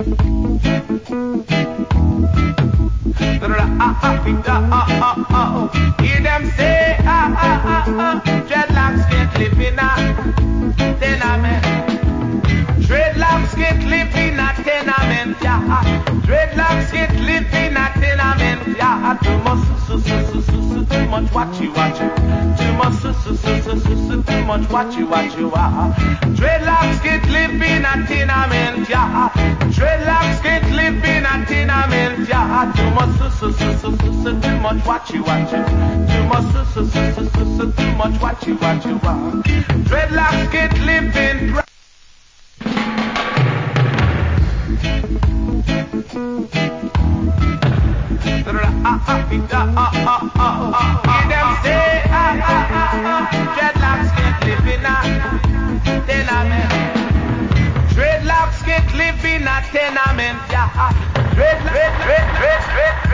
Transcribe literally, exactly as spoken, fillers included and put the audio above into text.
Hear them say, ah, ah, ah, ah, dreadlocks can't live in a tenement. Dreadlocks can't live in a tenement, yeah. Dreadlocks can't live in a tenement, yeah. Too much, so, so, so, so, so, too much what you watch. Too much, so, so, so, so, so, so, too much what you watch. Dreadlocks can't live in a tenement, yeah. Dreadlocks can't live in a tenement, yeah. Too much, so, so, so, so, so, so, too much what you watch. Too much, so, so, so, so, so, so, too much what you watch. Dreadlocks can't live in. Hear them say, ah, ah, ah, ah, dreadlocks can't live in a tenement. Dreadlocks can't live in a tenement, yeah. Dread, dread, dread, dread, dread.